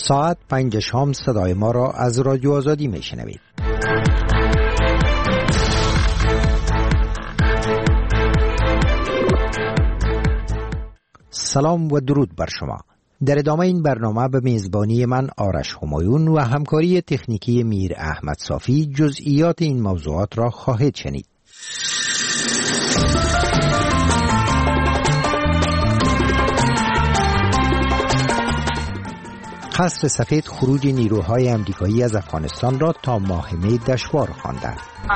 ساعت 5 شام صدای ما را از رادیو آزادی میشنوید. سلام و درود بر شما. در ادامه این برنامه به میزبانی من آرش همایون و همکاری تکنیکی میر احمد صافی جزئیات این موضوعات را خواهید شنید. قصر سفید خروج نیروهای امریکایی از افغانستان را تا ماه می دشوار خواند.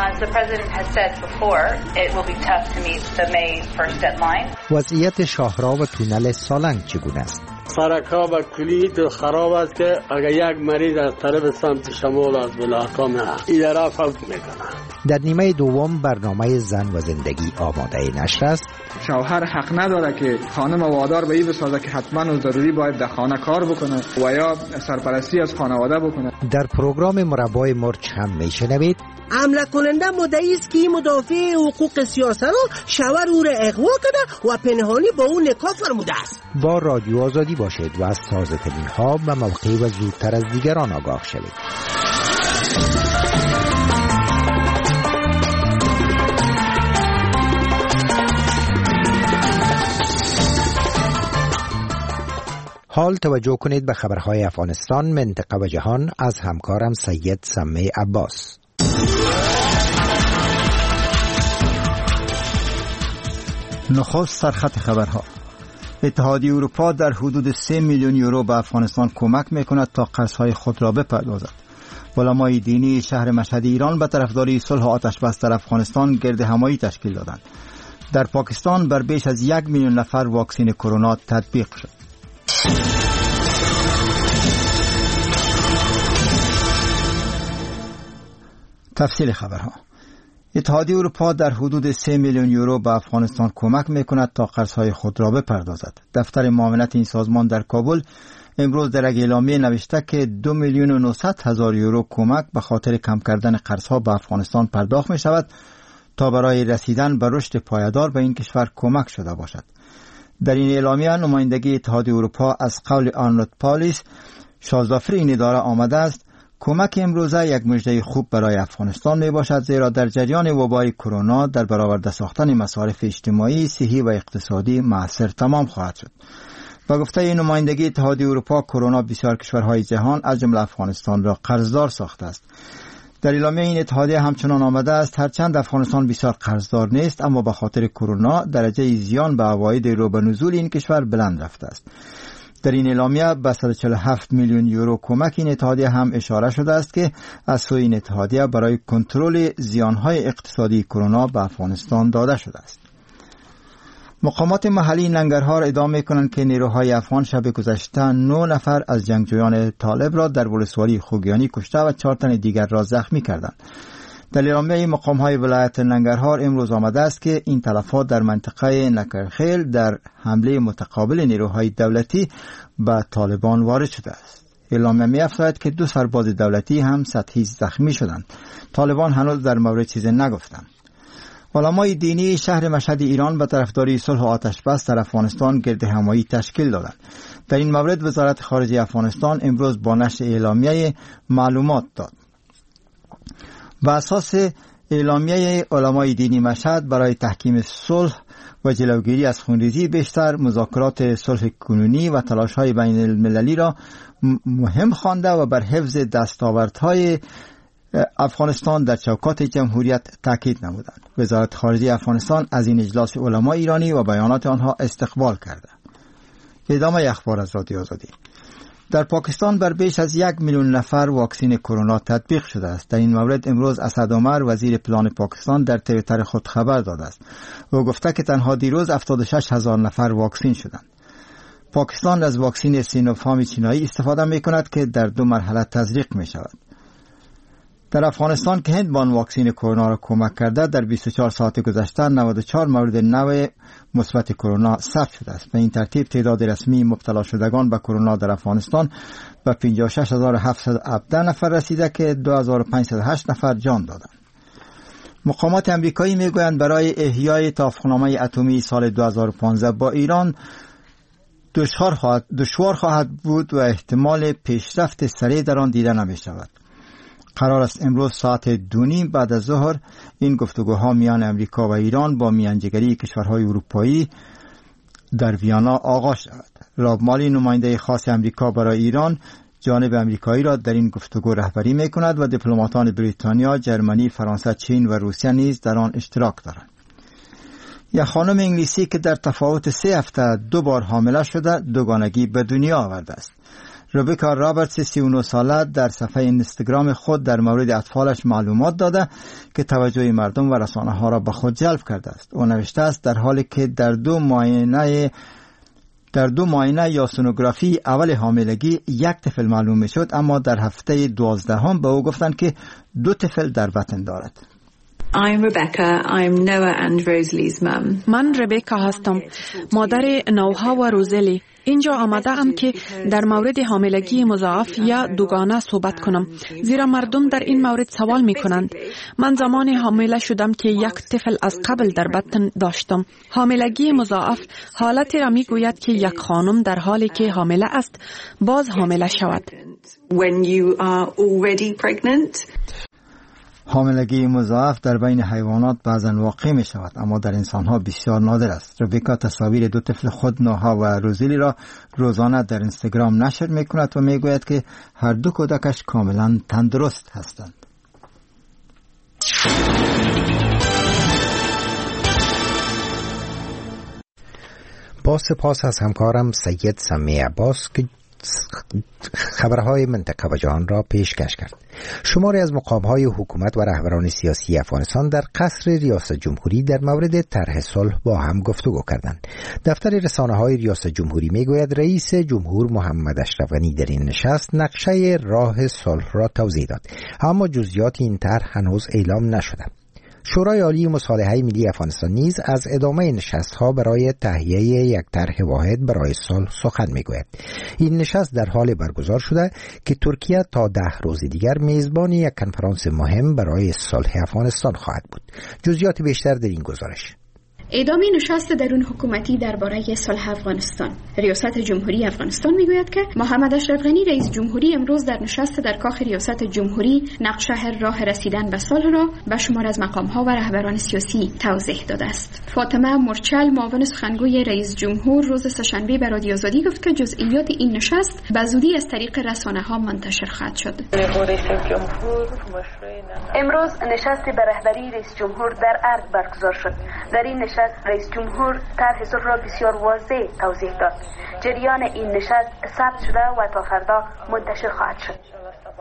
وضعیت شاهراه و تونل سالنگ چگونه است؟ سرک‌ها و کلید خراب است که اگر یک مریض از طرف سمت شمال از بلاکام این را فوت میکنه. در نیمه دوم برنامه زن و زندگی آماده نشر است. شوهر حق نداره که خانم وادار به این بسازه که حتما و ضروری باید در خانه کار بکنه و یا سرپرستی از خانواده بکنه. در پروگرام مربای مرچ هم میشنوید حمله کننده مدعی است که مدافع حقوق سیاسی رو شوهر او را اغوا کرده و پنهانی با او نکاح فرموده است. با رادیو آزادی باشید و از تازه ترین ها به موقع و زودتر از دیگران آگاه شوید. حال توجه کنید به خبرهای افغانستان، منطقه و جهان از همکارم سید سمی عباس. نخست سرخط خبرها. اتحادیه اروپا در حدود 3 میلیون یورو به افغانستان کمک میکند تا قرضهای خود را بپردازد. علمای دینی شهر مشهد ایران به طرفداری صلح و آتش بس در افغانستان گرد همایی تشکیل دادند. در پاکستان بر بیش از 1 میلیون نفر واکسن کرونا تطبیق شد. تفصیل خبرها. اتحادیه اروپا در حدود 3 میلیون یورو به افغانستان کمک میکند تا قرضهای خود را بپردازد. دفتر معاونت این سازمان در کابل امروز در یک اعلامیه نوشته که 2 میلیون و 900 هزار یورو کمک به خاطر کم کردن قرضها به افغانستان پرداخت می شود تا برای رسیدن به رشد پایدار به این کشور کمک شده باشد. در این اعلامیه نمایندگی اتحادیه اروپا از قول آرنولد پالیس 16 این اداره آمده است کمک امروزه یک مژده خوب برای افغانستان می باشد، زیرا در جریان وبای کرونا در برآورده ساختن مصارف اجتماعی، صحی و اقتصادی مؤثر تمام خواهد شد. با گفته نمایندگی اتحادیه اروپا، کرونا بسیار کشورهای جهان از جمله افغانستان را قرضدار ساخته است. در اعلامیه این اتحادیه همچنان آمده است هرچند افغانستان بسیار قرضدار نیست، اما به خاطر کرونا درجه زیان به عواید رو به نزول این کشور بلند رفته است. در این اعلامیه به 147 میلیون یورو کمک این اتحادیه هم اشاره شده است که از سوی این اتحادیه برای کنترل زیانهای اقتصادی کرونا به افغانستان داده شده است. مقامات محلی ننگرهار ادعا می‌کنند که نیروهای افغان شب گذشته 9 نفر از جنگجویان طالب را در ولسوالی خوگیانی کشته و 4 تن دیگر را زخمی کردند. در اعلامیه مقام‌های ولایت ننگرهار امروز آمده است که این تلفات در منطقه نکرخیل در حمله متقابل نیروهای دولتی به طالبان وارد شده است. اعلامیه می‌افزاید که 2 سرباز دولتی هم سطحی زخمی شدند. طالبان هنوز در مورد چیزی نگفتند. علمای دینی شهر مشهد ایران به طرفداری صلح و آتش بس در افغانستان گرد همایی تشکیل دادند. در این مورد وزارت خارجه افغانستان امروز با نشر اعلامیه معلومات داد. بر اساس اعلامیه علمای دینی مشهد برای تحکیم صلح و جلوگیری از خونریزی بیشتر، مذاکرات صلح کنونی و تلاش‌های بین المللی را مهم خوانده و بر حفظ دستاوردهای افغانستان در چوکات جمهوریت تاکید نمودند. وزارت خارجه افغانستان از این اجلاس علما ایرانی و بیانات آنها استقبال کرده. ادامه اخبار از رادیو آزادی. در پاکستان بر بیش از 1 میلیون نفر واکسن کرونا تطبیق شده است. در این مورد امروز اسد عمر وزیر پلان پاکستان در توییتر خود خبر داده است. او گفته که تنها دیروز 76 هزار نفر واکسن شدند. پاکستان از واکسن سینوفارم چینایی استفاده می کند که در 2 مرحله تزریق می شود. در افغانستان که هند با واکسن کرونا را کمک کرده، در 24 ساعت گذشته 94 مورد نو مثبت کرونا ثبت شده است. به این ترتیب تعداد رسمی مبتلا شدگان به کرونا در افغانستان به 56717 نفر رسیده که 2508 نفر جان دادند. مقامات امریکایی میگویند برای احیای توافقنامه اتمی سال 2015 با ایران دشوار خواهد بود و احتمال پیشرفت سریع در آن دیده نمی شود. قرار است امروز ساعت 2:30 بعد از ظهر این گفتگوها میان امریکا و ایران با میانجیگری کشورهای اروپایی در ویانا آغاز شود. راب مالی نماینده خاص امریکا برای ایران جانب امریکایی را در این گفتگو رهبری می کند و دیپلماتان بریتانیا، جرمنی، فرانسه، چین و روسیه نیز در آن اشتراک دارند. یک خانم انگلیسی که در تفاوت 3 هفته 2 بار حامله شده دوگانگی به دنیا آورده است. ربیکا رابرتس 39 ساله در صفحه اینستاگرام خود در مورد اطفالش معلومات داده که توجه مردم و رسانه ها را به خود جلب کرده است. او نوشته است در حالی که در دو معاینه یا سونوگرافی اول حاملگی 1 طفل معلوم می شد، اما در هفته 12 به او گفتند که 2 طفل در بطن دارد. I'm Rebecca. I'm Noah and Rosalie's mum. من ربیکا هستم، مادر نوها و روزلی. اینجا آمده ام که در مورد حاملگی مضاعف یا دوگانه صحبت کنم، زیرا مردم در این مورد سوال می کنند. من زمان حامله شدم که 1 طفل از قبل در بطن داشتم. حاملگی مضاعف حالتی را می گوید که یک خانم در حالی که حامله است باز حامله شود. When you are already pregnant. حاملگی مضاعف در بین حیوانات بعضا واقع می شود، اما در انسانها بسیار نادر است. ربیکا تصاویر 2 طفل خود، نوها و روزلی را روزانه در اینستاگرام نشر می کند و می گوید که هر 2 کودکش کاملا تندرست هستند. با سپاس از همکارم سید سمی عباس که خبرهای منطقه و جهان را پیشکش کرد. شماری از مقام‌های حکومت و رهبران سیاسی افغانستان در قصر ریاست جمهوری در مورد طرح صلح با هم گفتگو کردند. دفتر رسانه‌های ریاست جمهوری میگوید رئیس جمهور محمد اشرف غنی در این نشست نقشه راه صلح را توضیح داد، اما جزئیات این طرح هنوز اعلام نشده. شورای عالی مصالحه ملی افغانستان نیز از ادامه نشست‌ها برای تهیه یک طرح واحد برای صلح سخن می‌گوید. این نشست در حال برگزار شده که ترکیه تا 10 روز دیگر میزبان یک کنفرانس مهم برای صلح افغانستان خواهد بود. جزئیات بیشتر در این گزارش. ادامه نشست درون حکومتی درباره صلح افغانستان. ریاست جمهوری افغانستان میگوید که محمد اشرف غنی رئیس جمهوری امروز در نشست در کاخ ریاست جمهوری نقشه راه رسیدن به صلح را به شمار از مقام‌ها و رهبران سیاسی توضیح داده است. فاطمه مرچل معاون سخنگوی رئیس جمهور روز سه‌شنبه به رادیو آزادی گفت که جزئیات این نشست به زودی از طریق رسانه‌ها منتشر خواهد شد. امروز نشست به رهبری رئیس جمهور در ارگ برگزار شد. در این نشست رئیس جمهور طرح صلح را بسیار واضح توضیح داد. جریان این نشست ثبت شده و تا فردا منتشر خواهد شد.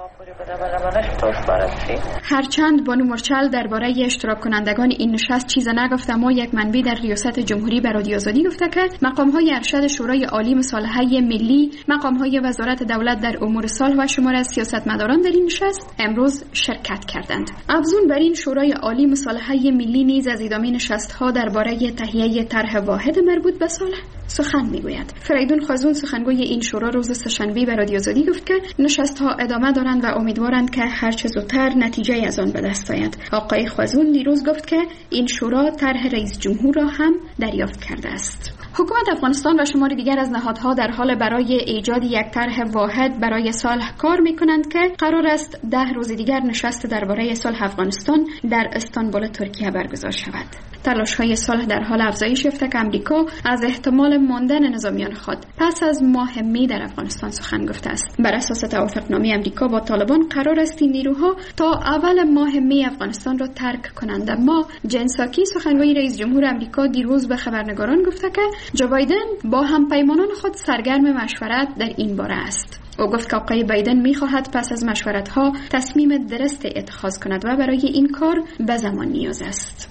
هرچند بانو مرچل درباره اشتراک کنندگان این نشست چیز نگفت، اما یک منبع در ریاست جمهوری به رادیو آزادی گفته که مقام‌های ارشد شورای عالی مصالحه ملی، مقام‌های وزارت دولت در امور صلح و شمار از سیاستمداران در این نشست امروز شرکت کردند. افزون بر این شورای عالی مصالحه ملی نیز از ادامه نشست‌ها درباره تهیه طرح واحد مربوط به صلح سخن میگوید. فریدون خازون سخنگوی این شورا روز سه‌شنبه به رادیو آزادی گفت که نشست‌ها ادامه دارند و امیدوارند که هر چه زودتر نتیجه از آن به دست آید. آقای خازون دیروز گفت که این شورا طرح رئیس جمهور را هم دریافت کرده است. حکومت افغانستان و شماری دیگر از نهادها در حال برای ایجاد یک طرح واحد برای صلح کار می‌کنند که قرار است 10 روز دیگر نشست درباره صلح افغانستان در استانبول ترکیه برگزار شود. تلاش‌های صلح در حال افزایش یافته که امریکا از احتمال ماندن نظامیان خود پس از ماه می در افغانستان سخن گفته است. بر اساس توافقنامه امریکا با طالبان قرار است این نیروها تا اول ماه می افغانستان را ترک کنند، اما جن ساکی سخنگوی رئیس جمهور امریکا دیروز به خبرنگاران گفته که جو بایدن با همپیمانان خود سرگرم مشورت در این باره است. او گفت که آقای بایدن می‌خواهد پس از مشورت‌ها تصمیم درست اتخاذ کند و برای این کار به زمان نیاز است.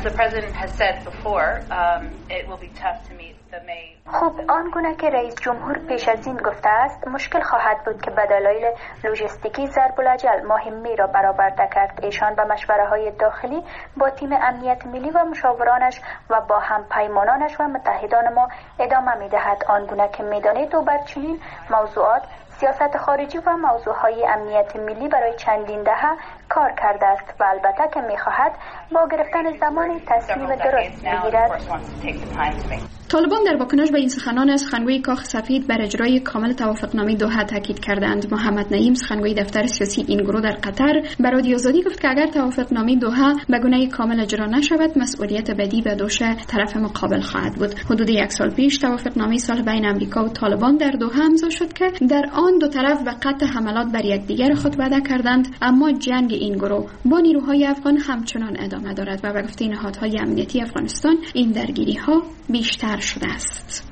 خب آنگونه که رئیس جمهور پیش از این گفته است مشکل خواهد بود که به دلایل لوجستیکی ضرب الاجل ماه می را برآورده کرد. ایشان به مشوره‌های داخلی با تیم امنیت ملی و مشاورانش و با همپیمانانش و متحدان ما ادامه می‌دهد. آنگونه که می‌دانید و بر چنین موضوعات سیاست خارجی و موضوعهای امنیت ملی برای چندین دهه کار کرده است و البته که میخواهد با گرفتن زمان تصمیم درست بگیرد. طالبان در واکنش به این سخنان از سخنگوی کاخ سفید بر اجرای کامل توافقنامه دوحه تاکید کردند. محمد نعیم سخنگوی دفتر سیاسی این گروه در قطر بر رادیو آزادی گفت که اگر توافقنامه دوحه به گونه کامل اجرا نشود مسئولیت بدی به دوش طرف مقابل خواهد بود. حدود یک سال پیش توافقنامه صلح بین امریکا و طالبان در دوحه امضا شد که در آن دو طرف به قطع حملات بر یکدیگر خود وعده کردند، اما جنگ این گروه با نیروهای افغان همچنان ادامه دارد و به گفته نهادهای امنیتی افغانستان این درگیری‌ها بیشتر شده است.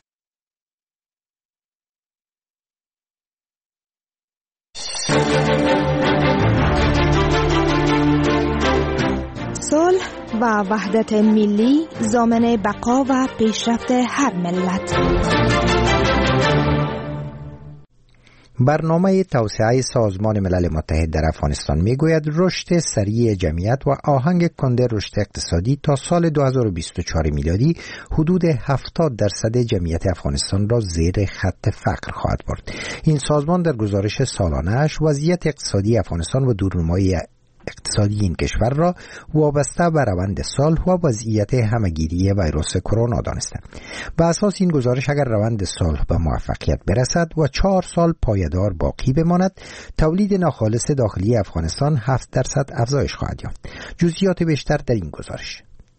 صلح و وحدت ملی ضامن بقا و پیشرفت هر ملت. برنامه توسعه سازمان ملل متحد در افغانستان میگوید رشد سریع جمعیت و آهنگ کند رشد اقتصادی تا سال 2024 میلادی حدود 70% جمعیت افغانستان را زیر خط فقر خواهد برد. این سازمان در گزارش سالانه‌اش وضعیت اقتصادی افغانستان و دورنمای اقتصادی این کشور را وابسته به روند صلح و وضعیت همهگیری ویروس کرونا دانسته. به اساس این گزارش اگر روند صلح به موفقیت برسد و 4 سال پایدار باقی بماند، تولید ناخالص داخلی افغانستان 7% افزایش خواهد یافت. جزئیات بیشتر در این گزارش.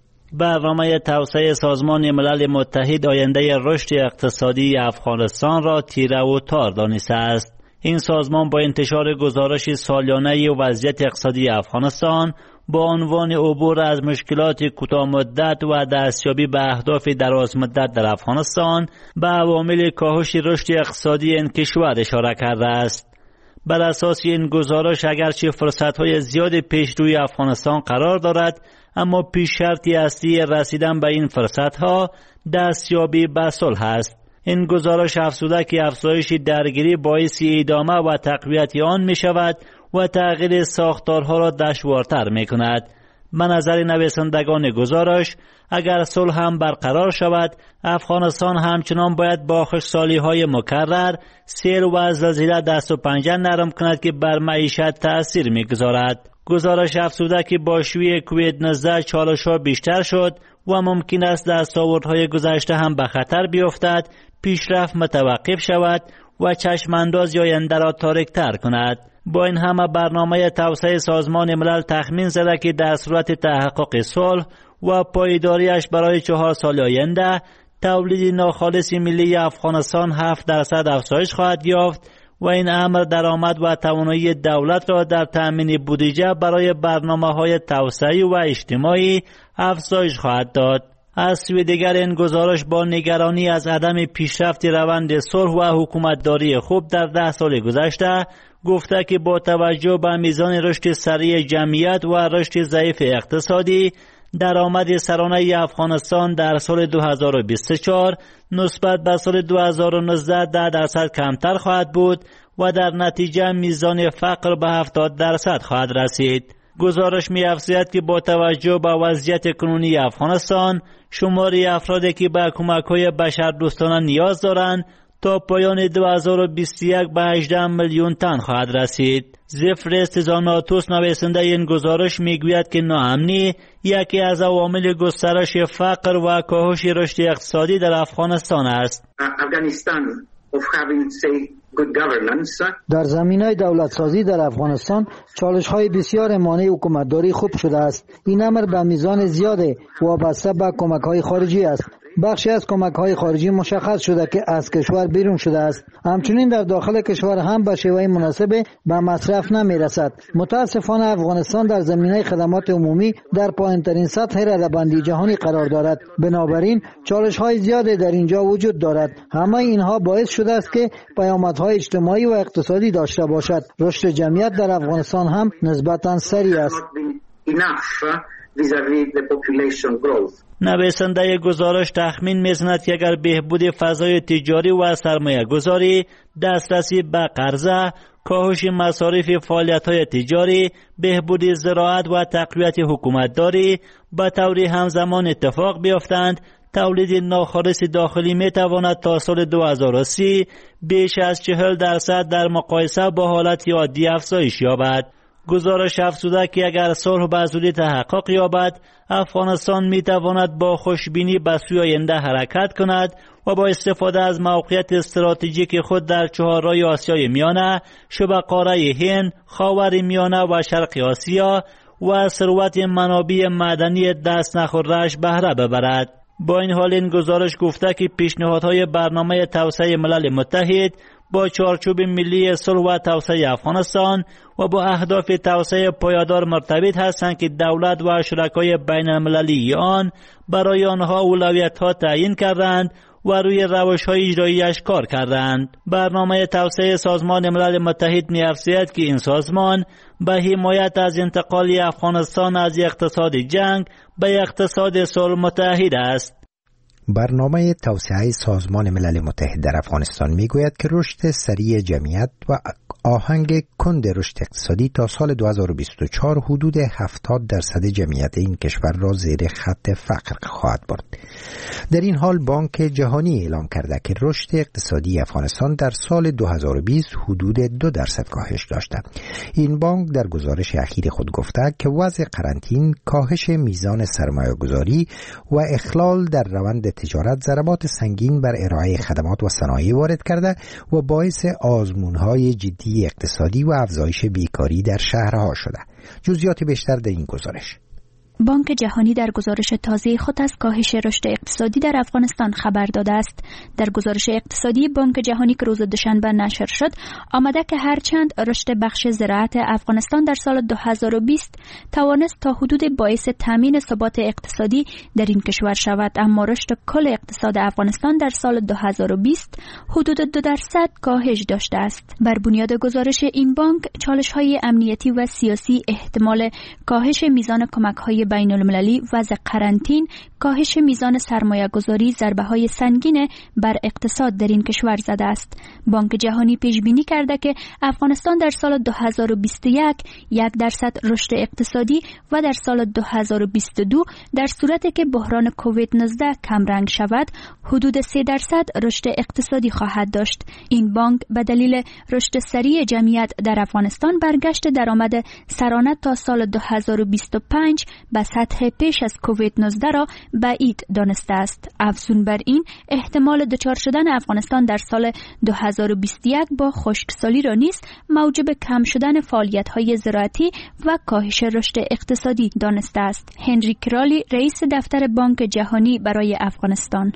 برنامه توسعه سازمان ملل متحد آینده رشد اقتصادی افغانستان را تیره و تار دانسته است. این سازمان با انتشار گزارش سالیانه وضعیت اقتصادی افغانستان با عنوان عبور از مشکلات کوتاه مدت و دستیابی به اهداف دراز مدت در افغانستان به عوامل کاهش رشد اقتصادی این کشور اشاره کرده است. بر اساس این گزارش اگرچه فرصت‌های زیاد پیش روی افغانستان قرار دارد، اما پیش شرطی اصلی رسیدن به این فرصت‌ها دستیابی به صلح است. این گزارش افزوده که افزایش درگیری باعث ادامه و تقویت آن می شود و تغییر ساختارها را دشوارتر می کند. به نظر نویسندگان گزارش، اگر صلح هم برقرار شود، افغانستان همچنان باید با خشکسالی‌های مکرر، سیل و زلزله دست و پنجه نرم کند که بر معیشت تأثیر می‌گذارد. گزارش افزوده که با شیوع کووید 19 چالش‌ها بیشتر شد و ممکن است دستاوردهای گذشته هم به خطر بیفتد، پیشرفت متوقف شود و چشمانداز آینده را تاریک‌تر کند. با این همه برنامه توسعه سازمان ملل تخمین زده که در صورت تحقق صلح و پایداریش برای 4 سال آینده، تولید ناخالص ملی افغانستان 7% افزایش خواهد یافت و این امر درآمد و توانایی دولت را در تأمین بودجه برای برنامه‌های توسعه‌ای و اجتماعی افزایش خواهد داد. از سوی دیگر این گزارش با نگرانی از عدم پیشرفت روند صلح و حکومتداری خوب در 10 سال گذشته گفته که با توجه به میزان رشد سریع جمعیت و رشد ضعیف اقتصادی، درآمد سرانه افغانستان در سال 2024 نسبت به سال 2019 10% کمتر خواهد بود و در نتیجه میزان فقر به 70% خواهد رسید. گزارش می‌افزاید که با توجه به وضعیت کنونی افغانستان، شمار افرادی که به کمک‌های بشردوستانه نیاز دارند تا پایان 2021 به 18 میلیون تن خواهد رسید. زفرست زاناتوس نویسنده این گزارش میگوید که ناامنی یکی از عوامل گسترش فقر و کاهش رشد اقتصادی در افغانستان است. در زمینه دولت سازی در افغانستان چالش‌های بسیار مانع حکومتداری خوب شده است. این امر به میزان زیاد وابسته به کمک‌های خارجی است. بخشی از کمک‌های خارجی مشخص شده که از کشور بیرون شده است. همچنین در داخل کشور هم به شیوه مناسب به مصرف نمی‌رسد. متاسفانه افغانستان در زمینه خدمات عمومی در پایین‌ترین سطح رده‌بندی جهانی قرار دارد. بنابراین چالش‌های زیادی در اینجا وجود دارد. همه اینها باعث شده است که پیامدهای اجتماعی و اقتصادی داشته باشد. رشد جمعیت در افغانستان هم نسبتاً سریع است. نویسنده گزارش تخمین می‌زند که اگر بهبود فضای تجاری و سرمایه گذاری، دسترسی به قرضه، کاهش مصارف فعالیت‌های تجاری، بهبود زراعت و تقویت حکومتداری به طور همزمان اتفاق بیفتند، تولید ناخالص داخلی می‌تواند تا سال 2030 بیش از 40% در مقایسه با حالت عادی افزایش یابد. گزارش افزوده که اگر صلح به زودی تحقق یابد، افغانستان می تواند با خوشبینی به سوی آینده حرکت کند و با استفاده از موقعیت استراتژیک خود در چهارراه آسیای میانه، شبه قاره هند، خاور میانه و شرق آسیا و ثروت منابع معدنی دست نخورده‌اش بهره ببرد. با این حال این گزارش گفته که پیشنهادهای برنامه توسعه ملل متحد با چارچوب ملی صلح و توسعه افغانستان و با اهداف توسعه پایدار مرتبط هستند که دولت و شرکای بین المللی آن برای آنها اولویت‌ها تعیین کردند و روی روش‌های اجرایی‌اش کار کردند. برنامه توسعه سازمان ملل متحد می‌افزاید که این سازمان به حمایت از انتقال افغانستان از اقتصاد جنگ به اقتصاد صلح متحد است. برنامه توسعه سازمان ملل متحد در افغانستان میگوید که رشد سریع جمعیت و آهنگ کند رشد اقتصادی تا سال 2024 حدود 70% جمعیت این کشور را زیر خط فقر خواهد برد. در این حال بانک جهانی اعلام کرده که رشد اقتصادی افغانستان در سال 2020 حدود 2% کاهش داشته. این بانک در گزارش اخیر خود گفته که وضع قرنطینه، کاهش میزان سرمایه‌گذاری و اخلال در روند تجارت ضربات سنگین بر ارائه خدمات و صنایع وارد کرده و باعث آزمون‌های جدی اقتصادی و افزایش بیکاری در شهرها شده. جزئیات بیشتر در این گزارش. بانک جهانی در گزارش تازه خود از کاهش رشد اقتصادی در افغانستان خبر داده است. در گزارش اقتصادی بانک جهانی که روز دوشنبه نشر شد، آمده که هرچند رشد بخش زراعت افغانستان در سال 2020 توانست تا حدود باعث تامین ثبات اقتصادی در این کشور شود، اما رشد کل اقتصاد افغانستان در سال 2020 حدود 2% کاهش داشته است. بر بنیاد گزارش این بانک، چالش‌های امنیتی و سیاسی، احتمال کاهش میزان کمک‌های بین المللی، وضع قرنطینه، کاهش میزان سرمایه گذاری ضربه‌های سنگین بر اقتصاد در این کشور زده است. بانک جهانی پیش بینی کرده که افغانستان در سال 2021 1% رشد اقتصادی و در سال 2022 در صورتی که بحران کووید 19 کمرنگ شود حدود 3% رشد اقتصادی خواهد داشت. این بانک به دلیل رشد سریع جمعیت در افغانستان برگشت درآمد سرانه تا سال 2025 به سطح پیش از کووید 19 را بعید دانسته است. افزون بر این، احتمال دچار شدن افغانستان در سال 2021 با خشکسالی را نیز موجب کم شدن فعالیت‌های زراعتی و کاهش رشد اقتصادی دانسته است. هنری کرالی، رئیس دفتر بانک جهانی برای افغانستان: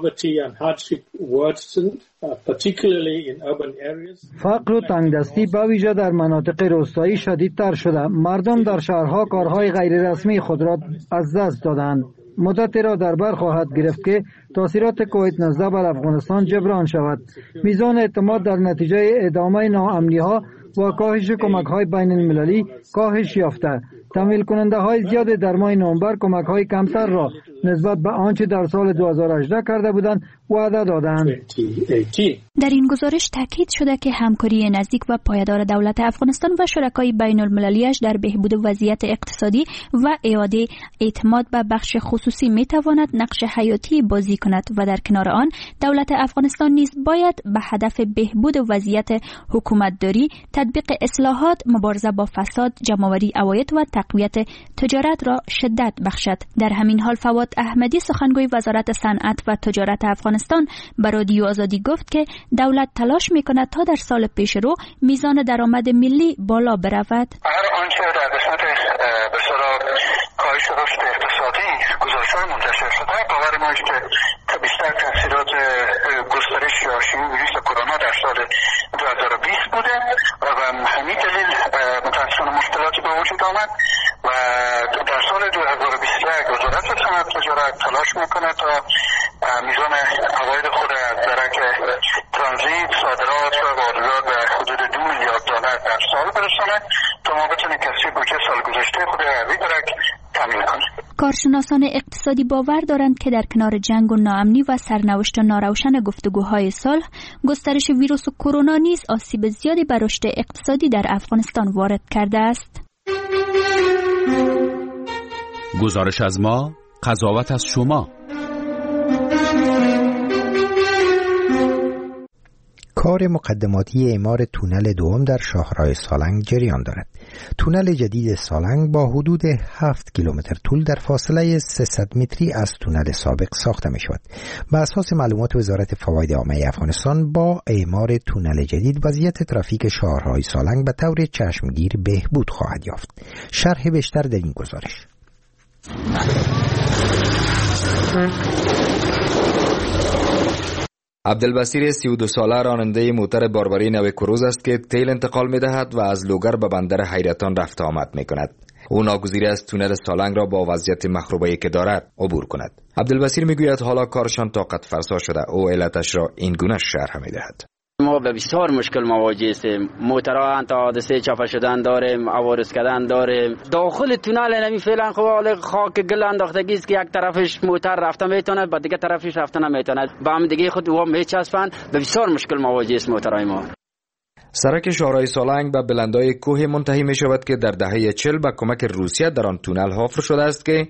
فقر و تنگدستی به ویژه در مناطق روستایی شدیدتر شده. مردم در شهرها کارهای غیر رسمی خود را از دست دادند. مدتی را در بر خواهد گرفت که تاثیرات کووید 19 بر افغانستان جبران شود. میزان اعتماد در نتیجه ادامه ناامنی‌ها و کاهش کمک‌های بین المللی کاهش یافته. تمویل کننده های زیاد در ماه نوامبر کمک های کمتر را نسبت به آنچه در سال 2018 کرده بودند وعده دادند. در این گزارش تاکید شده که همکاری نزدیک و پایدار دولت افغانستان و شرکای بین المللیش در بهبود وضعیت اقتصادی و اعاده اعتماد به بخش خصوصی می تواند نقش حیاتی بازی کند و در کنار آن دولت افغانستان نیز باید به هدف بهبود وضعیت حکومتداری، تطبیق اصلاحات، مبارزه با فساد، جمع‌آوری عواید و تقویت تجارت را شدت بخشد. در همین حال فواد احمدی، سخنگوی وزارت صنعت و تجارت افغانستان، به رادیو آزادی گفت که دولت تلاش می‌کند تا در سال پیشرو میزان درآمد ملی بالا برود. هر آنچه در قسمت به اصطلاح کاهش رشد اقتصادی گزارش‌ها منتشر شده باور ما است که بیشتر تاثیرات گسترش یا شیوع ویروس کرونا در سال 2020 بوده و همین دلیل متأسفانه مشکلاتی به وجود آمد و در سال 2021 وزارت صنعت و تجارت تلاش میکنه تا میزان عواید خود از درک ترانزیت، صادرات و واردات به حدود 2 میلیارد دلار در سال برسانه تا ما بتونیم کسری بودجه سال گذشته خود روی درک تامین کنیم. کارشناسان اقتصادی باور دارند که در کنار جنگ و ناامنی و سرنوشت ناروشن گفتگوهای صلح، گسترش ویروس کرونا نیز آسیب زیادی بر رشد اقتصادی در افغانستان وارد کرده است. گزارش از ما، قضاوت از شما. کار مقدماتی اعمار تونل دوم در شاهراه سالنگ جریان دارد. تونل جدید سالنگ با حدود 7 کیلومتر طول در فاصله 300 متری از تونل سابق ساخته می شود. بر اساس معلومات وزارت فواید عامه افغانستان، با اعمار تونل جدید وضعیت ترافیک شاهراه سالنگ به طور چشمگیر بهبود خواهد یافت. شرح بیشتر در این گزارش. عبدالبصیر 32 ساله راننده موتر باربری نو کروز است که تیل انتقال می دهد و از لوگر به بندر حیرتان رفت آمد می کند. او ناگزیر است تونل سالنگ را با وضعیت مخروبه‌ای که دارد عبور کند. عبدالبصیر می گوید حالا کارشان طاقت فرسا شده. او علتش را این گونه شرح می دهد. ما به بسیار مشکل مواجه هستیم. موترها تا حادثه چاپه شدن داریم، عوارض کردن داریم. داخل تونل نمی فعلا خاک گل انداختگی است که یک طرفش موتر رفته میتونه، با دیگه طرفش رفته نمیتونه. با هم دیگه خود و میچسبن. به بسیار مشکل مواجه است موترهای ما. سرک شاهراه سالنگ به بلندای کوه منتهی می شود که در دهه 40 با کمک روسیه در آن تونل حفر شده است که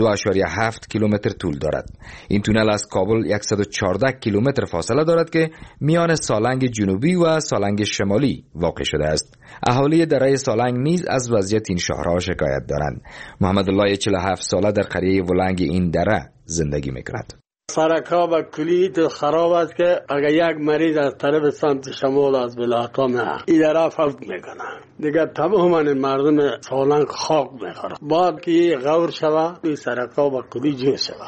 2.7 کیلومتر طول دارد. این تونل از کابل 114 کیلومتر فاصله دارد که میان سالنگ جنوبی و سالنگ شمالی واقع شده است. اهالی دره سالنگ نیز از وضعیت این شهرها شکایت دارند. محمد الله 47 ساله در قریه ولنگ این دره زندگی میکند. سرک‌ها به کلی خراب است که اگر یک مریض از طرف سمت شمال از ولایت‌ها این دره فوت میکنه، دیگه تماما مردم سالنگ خاک میخوره. بعد که غور شود این سرک‌ها به کلی جور شود.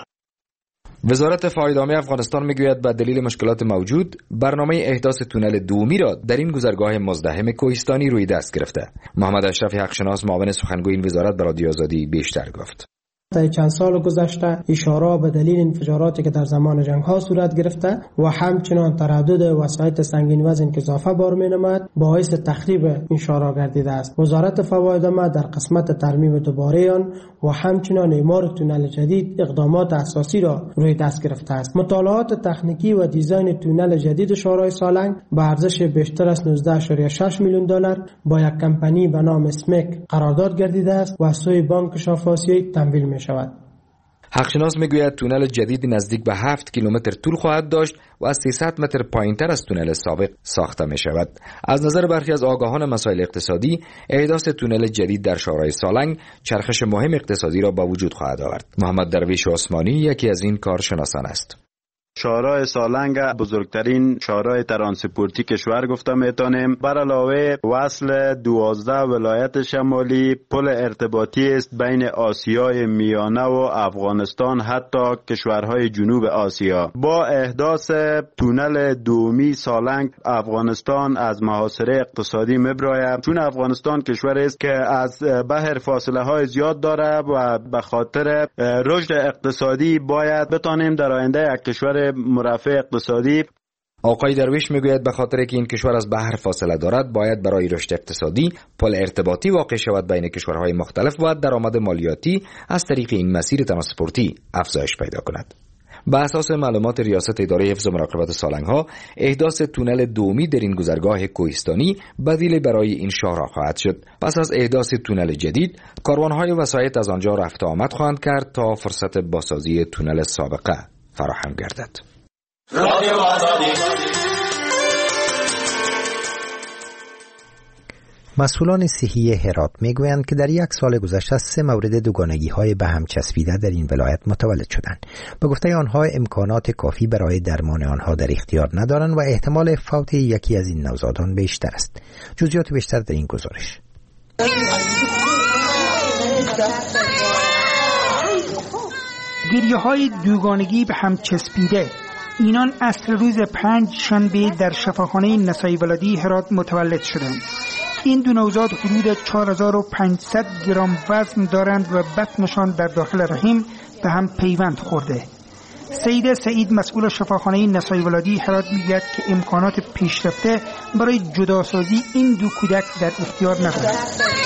وزارت فواید عامه افغانستان میگوید به دلیل مشکلات موجود برنامه احداث تونل دومی را در این گذرگاه مزدحم کوهستانی روی دست گرفته. محمد اشرف حقشناس معاون سخنگوی این وزارت به رادیو آزادی بیشتر گفت. در چند سال گذشته اشاره به دلیل انفجاراتی که در زمان جنگ ها صورت گرفته و همچنان تردد وسایط سنگین وزن که اضافه بار می نماید باعث تخریب این شهرها گردیده است. وزارت فواید عامه در قسمت ترمیم دوباره آن و همچنان اعمار تونل جدید اقدامات اساسی را روی دست گرفته است. مطالعات تکنیکی و دیزاین تونل جدید شاهراه سالنگ با ارزش بیشتر از 19.6 میلیون دلار با یک کمپانی به نام اسمک قرارداد گردیده است و از سوی بانک شرق آسیایی تمویل می شود. حقشناس میگوید تونل جدید نزدیک به 7 کیلومتر طول خواهد داشت و از 300 متر پایینتر از تونل سابق ساخته می شود. از نظر برخی از آگاهان مسائل اقتصادی، احداث تونل جدید در شاهراه سالنگ چرخش مهم اقتصادی را به وجود خواهد آورد. محمد درویش عثمانی یکی از این کارشناسان است. شاهراه سالنگ بزرگترین شاهراه ترانسپورتی کشور گفته میتونیم. بر علاوه وصل 12 ولایت شمالی، پل ارتباطی است بین آسیای میانه و افغانستان حتی کشورهای جنوب آسیا. با احداث تونل دومی سالنگ افغانستان از محاصره اقتصادی میبراید، چون افغانستان کشوری است که از بحر فاصله های زیاد داره و به خاطر رشد اقتصادی باید بتانیم در آینده یک کشور مرفه اقتصادی. آقای درویش میگوید به خاطر که این کشور از بحر فاصله دارد باید برای رشد اقتصادی پل ارتباطی واقع شود بین کشورهای مختلف و درآمد مالیاتی از طریق این مسیر ترانسپورتی افزایش پیدا کند. به اساس معلومات ریاست اداره حفظ و مراقبت سالنگ‌ها، احداث تونل دومی در این گذرگاه کوهستانی بدیل برای این شاهراه خواهد شد. پس از احداث تونل جدید، کاروان‌های وسایط از آنجا رفت و آمد خواهند کرد تا فرصت بازسازی تونل سابقه فراهم گردد. مسئولان صحی هرات میگویند که در یک سال گذشته 3 مورد دوگانگی‌های به هم چسبیده در این ولایت متولد شدند. به گفته آنها امکانات کافی برای درمان آنها در اختیار ندارند و احتمال فوت یکی از این نوزادان بیشتر است. جزئیات بیشتر در این گزارش. گریه‌های دوگانگی به هم چسبیده، اینان عصر روز 5 شنبه در شفاخانه نسای ولادی هرات متولد شدند. این دو نوزاد حدود 4500 گرم وزن دارند و بطنشان در داخل رحم به هم پیوند خورده. سید سعید مسئول شفاخانه نسای ولادی هرات میگوید که امکانات پیشرفته برای جداسازی این دو کودک در اختیار ندارند.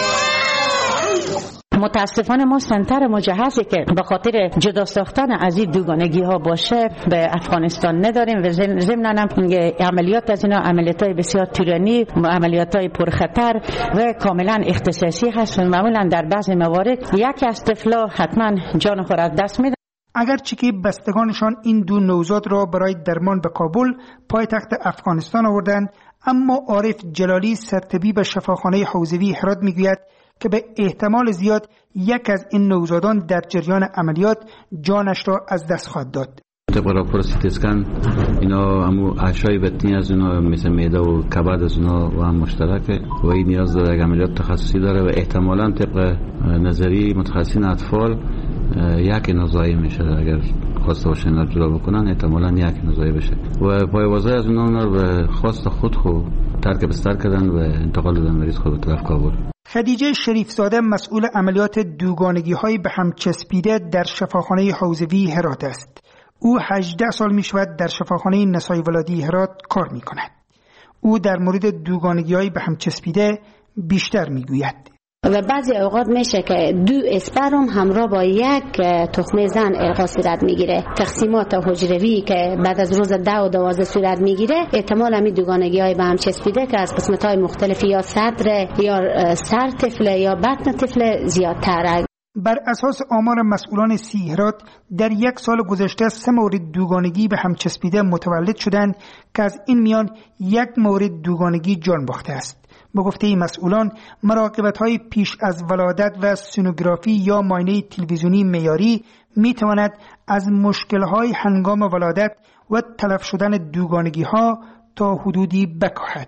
متاسفانه ما سنتر مجهزی که به خاطر جدا ساختن از این دوگانگی ها باشه به افغانستان نداریم و ضمناً عملیات از اینا عملیات‌های بسیار تیرانی، عملیات‌های پرخطر و کاملا اختصاصی هست و معمولا در بعضی موارد یکی از طفلا حتما جان خود از دست میده. اگرچه که بستگانشان این دو نوزاد را برای درمان به کابل پایتخت افغانستان آوردند، اما عارف جلالی سرطبیب شفاخانه حوزوی هرات میگوید که به احتمال زیاد یک از این نوزادان در جریان عملیات جانش را از دست خواهد داد. طبق راپور سی تی اسکن اینا همو اعشای بطنی از اونا مثل معده و کبد از اونا و هم مشترکه و این نیاز داره یک عملیات تخصصی داره و احتمالاً طبق نظری متخصصین اطفال یک نزاعی میشه. اگر خواسته باشن اینا جدا بکنن احتمالاً یک نزاعی بشه و پایوازه از اونا رو به خواست خود ترک بستر کردن و انتقال دادن مریض خود به طرف کابل. خدیجه شریفزاده مسئول عملیات دوگانگی‌های به هم چسبیده در شفاخانه حوزوی هرات است. او 18 سال می شود در شفاخانه نسای ولادی هرات کار می کند. او در مورد دوگانگی‌های به هم چسبیده بیشتر می گوید. و بعضی اوقات میشه که 2 اسپرم همراه با یک تخم زن القا صورت میگیره. تقسیمات حجروی که بعد از روز 10 و 12 صورت میگیره، احتمال همین دوگانگی‌های به هم چسبیده که از قسمت‌های مختلفی یا صدر یا سر طفل یا بطن طفل زیادتره. بر اساس آمار مسئولان هرات در یک سال گذشته 3 مورد دوگانگی به هم چسبیده متولد شدند که از این میان 1 مورد دوگانگی جان باخته است. به گفته مسئولان، مراقبت‌های پیش از ولادت و سونوگرافی یا معاینه تلویزیونی معیاری می‌تواند از مشکل‌های هنگام ولادت و تلف شدن دوگانگی‌ها تا حدودی بکاهد.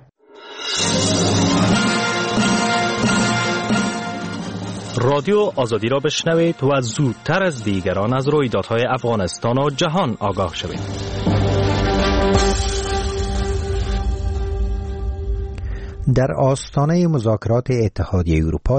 رادیو آزادی را بشنوید و زودتر از دیگران از رویدادهای افغانستان و جهان آگاه شوید. در آستانه مذاکرات اتحادیه اروپا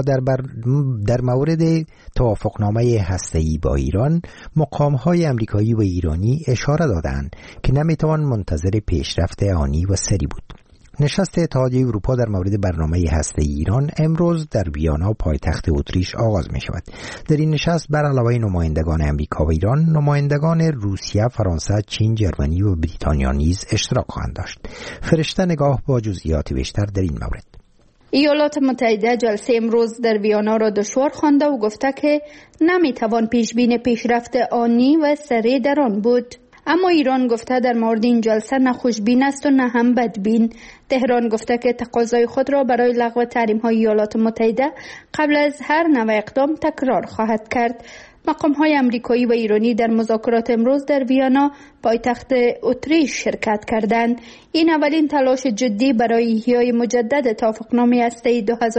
در مورد توافقنامه هسته‌ای با ایران، مقام‌های آمریکایی و ایرانی اشاره دادند که نمیتوان منتظر پیشرفت آنی و سری بود. نشست اتحادیه اروپا در مورد برنامه هسته‌ای ایران امروز در ویانا پایتخت اتریش آغاز می شود. در این نشست بر علاوه نمایندگان آمریکا و ایران، نمایندگان روسیه، فرانسه، چین، جرمنی و بریتانیا نیز اشتراک خواهند داشت. فرشته نگاه با جزئیات بیشتر در این مورد. ایالات متحده جلسه امروز در ویانا را دشوار خوانده و گفته که نمیتوان پیش بینی پیشرفت آنی و سریع در آن بود. اما ایران گفته در مورد این جلسه نه خوشبین است و نه هم بدبین. تهران گفته که تقاضای خود را برای لغو تحریم‌های ایالات متحده قبل از هر نوع اقدام تکرار خواهد کرد. مقام‌های آمریکایی و ایرانی در مذاکرات امروز در ویانا پایتخت اتریش شرکت کردند. این اولین تلاش جدی برای احیای مجدد توافقنامه هسته‌ای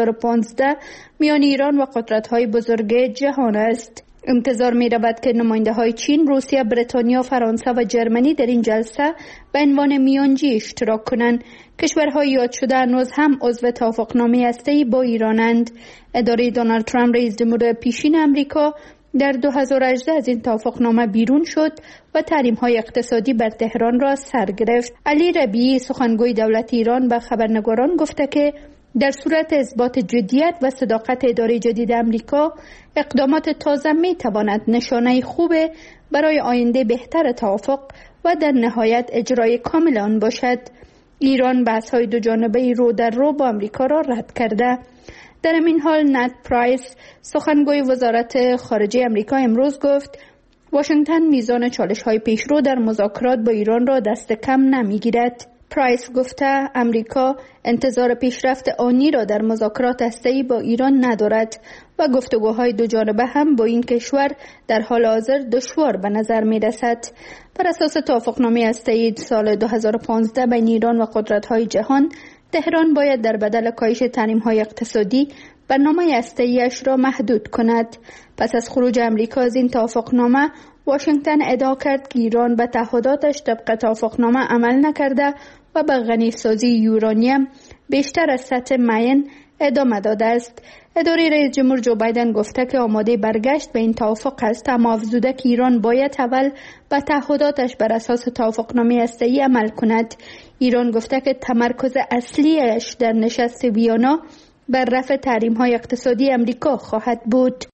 2015 میان ایران و قدرت‌های بزرگ جهان است. انتظار می رود که نماینده های چین، روسیه، بریتانیا، فرانسه و جرمنی در این جلسه به عنوان میانجی اشتراک کنند. کشورهای یاد شده هنوز هم عضو توافقنامه هسته‌ای با ایرانند. اداره دونالد ترامپ رئیس جمهور پیشین امریکا در 2018 از این توافقنامه بیرون شد و تحریم‌های اقتصادی بر تهران را سر گرفت. علی ربیعی سخنگوی دولت ایران به خبرنگاران گفته که در صورت اثبات جدیت و صداقت اداره جدید امریکا، اقدامات تازه می تواند نشانه خوب برای آینده بهتر توافق و در نهایت اجرای کامل آن باشد. ایران بحث‌های دو جانبه رو در رو با امریکا را رد کرده. در این حال نت پرایس سخنگوی وزارت خارجه امریکا امروز گفت واشنگتن میزان چالش‌های پیشرو در مذاکرات با ایران را دست کم نمی‌گیرد. پرایس گفته امریکا انتظار پیشرفت آنی را در مذاکرات هسته‌ای با ایران ندارد و گفتگوهای دو جانبه هم با این کشور در حال حاضر دشوار به نظر می رسد. بر اساس توافقنامه هسته‌ای سال 2015 بین ایران و قدرت‌های جهان، تهران باید در بدل کاهش تحریم‌های اقتصادی برنامه هسته‌ای‌اش را محدود کند. پس از خروج امریکا از این توافقنامه، واشنگتن ادعا کرد که ایران به تعهداتش طبق توافقنامه عمل نکرده و به غنیسازی یورانیم بیشتر از سطح معین ادامه داده است. اداره رئیس جمهور جو بایدن گفته که آماده برگشت به این توافق است، اما افزوده که ایران باید اول به تعهداتش بر اساس توافقنامه هسته‌ای عمل کند. ایران گفته که تمرکز اصلیش در نشست ویانا بر رفع تحریم‌های اقتصادی امریکا خواهد بود.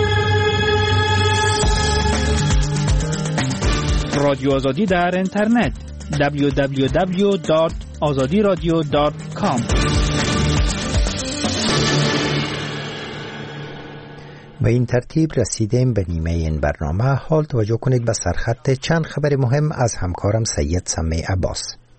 رادیو آزادی در اینترنت www.azadiradio.com. به این ترتیب رسیدیم به نیمه این برنامه. حال توجه کنید به سرخط چند خبر مهم از همکارم سید سمیع عباس.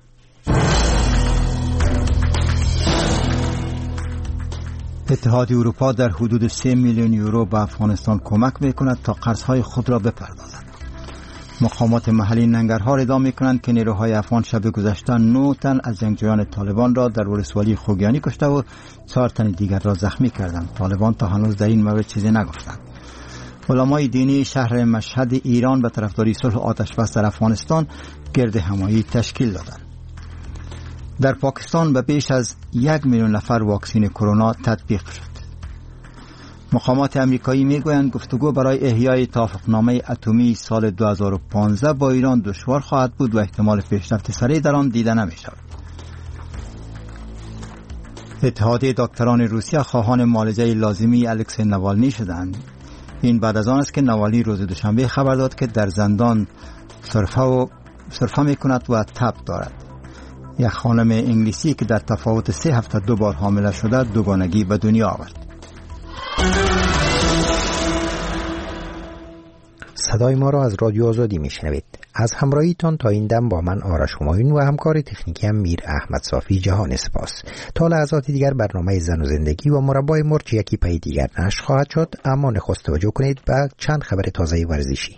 اتحادیه اروپا در حدود 3 میلیون یورو به افغانستان کمک میکند تا قرضهای خود را بپردازد. مقامات محلی ننگرهار ادعا میکنند که نیروهای افغان شب گذشته 9 تن از جنگجویان طالبان را در ولسوالی خوگیانی کشته و 4 تن دیگر را زخمی کردند. طالبان تا هنوز در این مورد چیزی نگفتند. علمای دینی شهر مشهد ایران به طرفداری صلح و آتش‌بس در افغانستان گرد همایی تشکیل دادند. در پاکستان به بیش از 1 میلیون نفر واکسین کرونا تطبیق شد. مقامات امریکایی میگویند گفتگو برای احیای توافقنامه اتمی سال 2015 با ایران دشوار خواهد بود و احتمال پیشرفت سریع در آن دیده نمی‌شود. اتحادیه دکتران روسیه خواهان معالجه لازمی الکسی نوالنی شدند. این بعد از آن است که نوالنی روز دوشنبه خبر داد که در زندان سرفه میکند و تب دارد. یک خانم انگلیسی که در تفاوت 3 هفته 2 بار حامله شده دوگانگی به دنیا آورد. صدای ما را از رادیو آزادی میشنوید. از همراهیتان تا این دم با من آرش همایون و همکار تکنیکی میر احمد صافی جهان سپاس. تا لحظات دیگر برنامه زن و زندگی و مربای مرچ یکی پای دیگر نشر خواهد شد، اما نخست توجه کنید به چند خبر تازه ورزشی.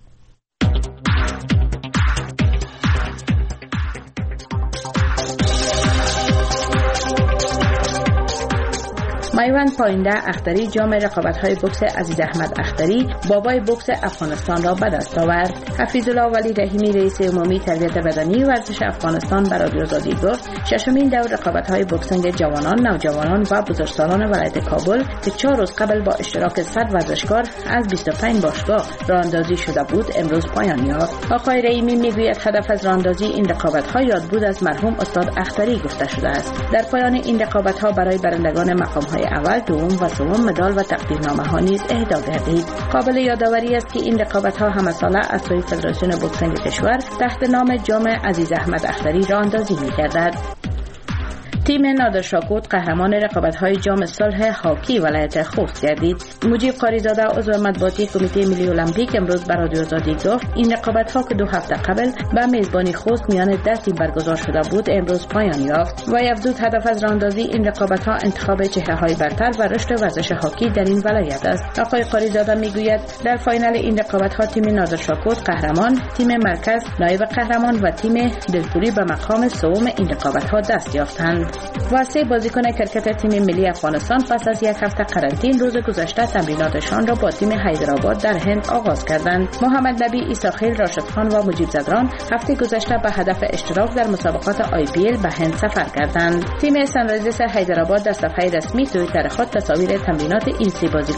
میوند پاینده اختری جام رقابت‌های بوکس عزیز احمد اختری بابای بوکس افغانستان را به دست آورد. حفیظ الله ولی رحیمی رئیس عمومی تربیت بدنی ورزش افغانستان به رادیو آزادی گفت 6مین دور رقابت‌های بوکسینگ جوانان، نوجوانان و بزرگسالان ولایت کابل که 4 روز قبل با اشتراک 100 ورزشکار از 25 باشگاه راه‌اندازی شده بود امروز پایان یافت. آقای رحیمی میگوید هدف از راه‌اندازی این رقابت‌ها یادبود از مرحوم استاد اختری گفته شده است. در پایان این رقابت‌ها برای برندگان مقام‌های اول، دوم و سوم مدال و تقدیرنامه‌ها نیز اهدا گردید. قابل یادآوری است که این رقابت‌ها همساله از سوی فدراسیون بوکسینگ کشور تحت نام جام عزیز احمد اختری راه‌اندازی می‌گردد. تیم نادر شاکوت قهرمان رقابت‌های جام صلح هاکی ولایت خوست گردید. مجیب قاریزاده عضو مطبوعاتی کمیته ملی المپیک امروز به رادیو آزادی گفت این رقابت‌ها که 2 هفته قبل به میزبانی خوست میان 10 تیم برگزار شده بود امروز پایان یافت. و افزود هدف از راه‌اندازی این رقابت‌ها انتخاب چهره‌های برتر و رشد ورزش هاکی در این ولایت است. آقای قاریزاده میگوید در فاینال این رقابت‌ها تیم نادر شاکوت قهرمان، تیم مرکز نایب قهرمان و تیم دلپوری به مقام سوم این رقابت‌ها دست یافتند. و 3 بازیکن کرکت تیم ملی افغانستان پس از 1 هفته قرنطینه روز گذشته تمریناتشان را با تیم حیدرآباد در هند آغاز کردند. محمد نبی، عیساخیل، راشد خان و مجیب زدران هفته گذشته به هدف اشتراک در مسابقات IPL به هند سفر کردند. تیم سنرایزرز حیدرآباد در صفحه رسمی توییتر خود تصاویر تمرینات این 3 بازیکن